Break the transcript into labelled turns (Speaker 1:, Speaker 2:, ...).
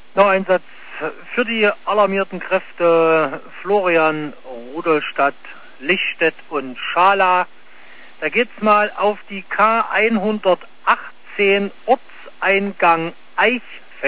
Speaker 1: Noch ein Satz für die alarmierten Kräfte Florian, Rudolstadt, Lichtstedt und Schala. Da geht's mal auf die K118 Ortseingang Eich